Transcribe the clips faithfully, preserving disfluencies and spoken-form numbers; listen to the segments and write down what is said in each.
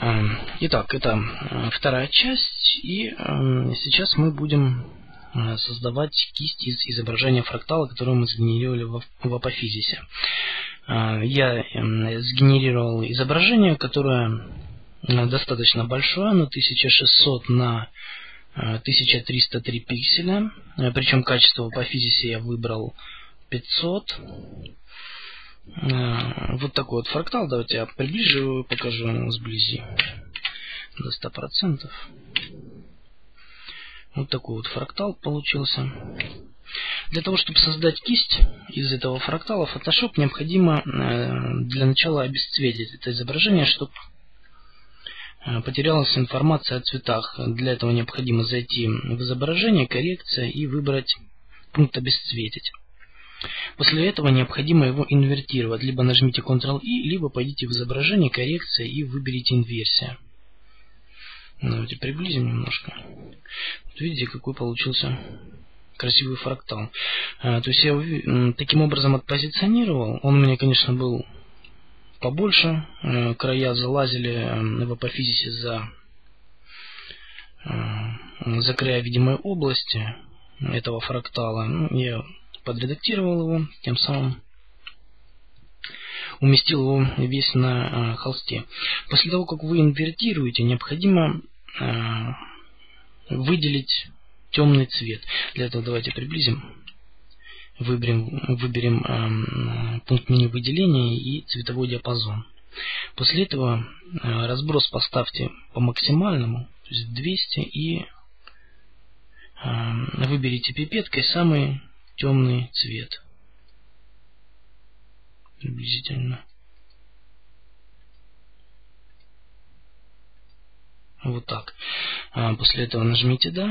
Итак, это вторая часть, и сейчас мы будем создавать кисть из изображения фрактала, которую мы сгенерировали в апофизисе. Я сгенерировал изображение, которое достаточно большое, на тысяча шестьсот на тысяча триста три пикселя, причем качество в апофизисе я выбрал пятьсот. Вот такой вот фрактал. Давайте я приближу его и покажу его сблизи до ста процентов. Вот такой вот фрактал получился. Для того, чтобы создать кисть из этого фрактала, Photoshop необходимо для начала обесцветить это изображение, чтобы потерялась информация о цветах. Для этого необходимо зайти в изображение, коррекция и выбрать пункт «Обесцветить». После этого необходимо его инвертировать. Либо нажмите контрол-И, либо пойдите в изображение, коррекция и выберите инверсия. Давайте приблизим немножко. Вот видите, какой получился красивый фрактал. То есть я таким образом отпозиционировал. Он у меня, конечно, был побольше. Края залазили в апофизисе за, за края видимой области этого фрактала. Я подредактировал его, тем самым уместил его весь на холсте. После того, как вы инвертируете, необходимо выделить темный цвет. Для этого давайте приблизим. Выберем, выберем э, пункт меню выделения и цветовой диапазон. После этого э, разброс поставьте по максимальному, то есть двести, и э, выберите пипеткой самый темный цвет. Приблизительно. Вот так. А после этого нажмите «Да»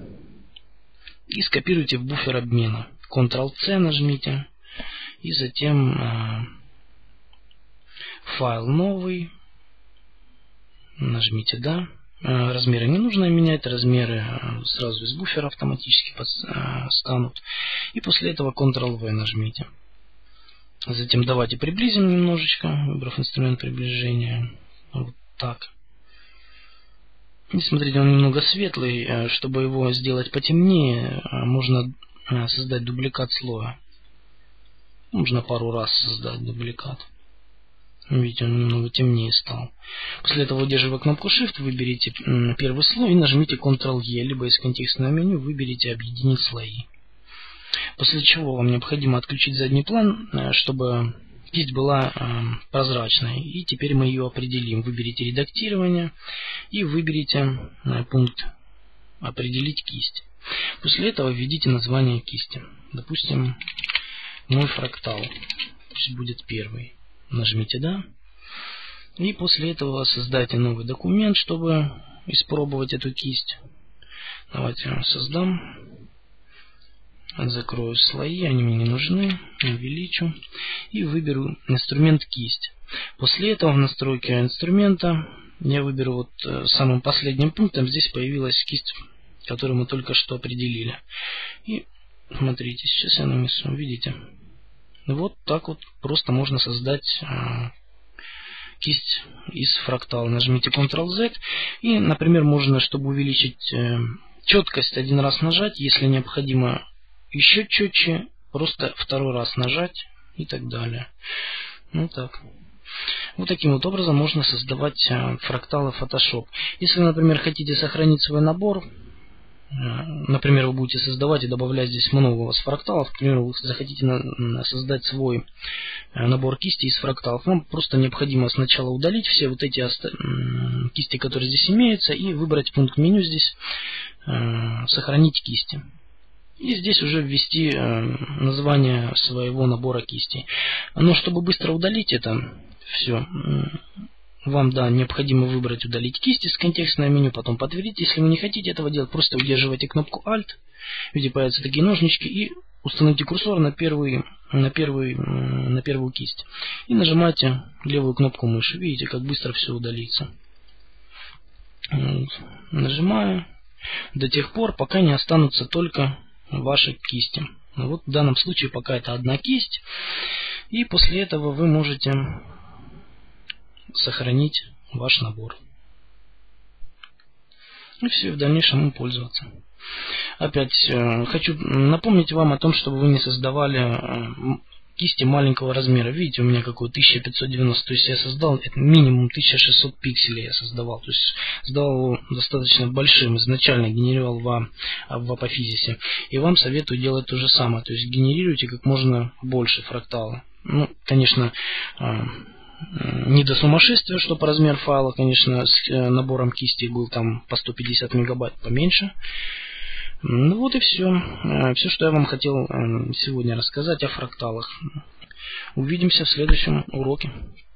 и скопируйте в буфер обмена. контрол-С нажмите, и затем э, файл новый, нажмите «Да». Э, размеры не нужно менять, размеры сразу из буфера автоматически под, э, станут. И после этого контрол-В нажмите. Затем давайте приблизим немножечко, выбрав инструмент приближения. Вот так. И смотрите, он немного светлый. Чтобы его сделать потемнее, можно создать дубликат слоя. Нужно пару раз создать дубликат. Видите, он немного темнее стал. После этого, удерживая кнопку Shift, выберите первый слой и нажмите контрол-Е, либо из контекстного меню выберите «Объединить слои». После чего вам необходимо отключить задний план, чтобы кисть была прозрачной. И теперь мы ее определим. Выберите «Редактирование» и выберите пункт «Определить кисть». После этого введите название кисти. Допустим, мой фрактал. Пусть будет первый. Нажмите «Да». И после этого создайте новый документ, чтобы испробовать эту кисть. Давайте создам. Закрою слои, они мне не нужны. Увеличу. И выберу инструмент «Кисть». После этого в настройке инструмента я выберу вот самым последним пунктом. Здесь появилась кисть, которую мы только что определили. И смотрите, сейчас я нанесу, видите? Вот так вот просто можно создать э, кисть из фрактала. Нажмите контрол-Z. И, например, можно, чтобы увеличить э, четкость, один раз нажать. Если необходимо еще четче, просто второй раз нажать и так далее. Ну так. Вот таким вот образом можно создавать э, фракталы в Photoshop. Если, например, хотите сохранить свой набор, например, вы будете создавать и добавлять здесь много у вас фракталов, к примеру, вы захотите на, создать свой набор кистей из фракталов, вам просто необходимо сначала удалить все вот эти кисти, которые здесь имеются, и выбрать пункт меню здесь «Сохранить кисти». И здесь уже ввести название своего набора кистей. Но чтобы быстро удалить это все, вам, да, необходимо выбрать «Удалить кисти» из контекстного меню, потом подтвердить. Если вы не хотите этого делать, просто удерживайте кнопку Alt, видите, появятся такие ножнички, и установите курсор на, первый, на, первый, на первую кисть. И нажимайте левую кнопку мыши. Видите, как быстро все удалится. Вот. Нажимаю до тех пор, пока не останутся только ваши кисти. Вот в данном случае пока это одна кисть. И после этого вы можете сохранить ваш набор. И все, в дальнейшем им пользоваться. Опять э, хочу напомнить вам о том, чтобы вы не создавали э, кисти маленького размера. Видите, у меня какой тысяча пятьсот девяносто, то есть я создал, это минимум тысяча шестьсот пикселей я создавал, то есть создавал его достаточно большим, изначально генерировал в, в апофизисе. И вам советую делать то же самое, то есть генерируйте как можно больше фракталы. Ну, конечно, не до сумасшествия, чтобы размер файла, конечно, с набором кистей был там по сто пятьдесят мегабайт поменьше. Ну вот и все. Все, что я вам хотел сегодня рассказать о фракталах. Увидимся в следующем уроке.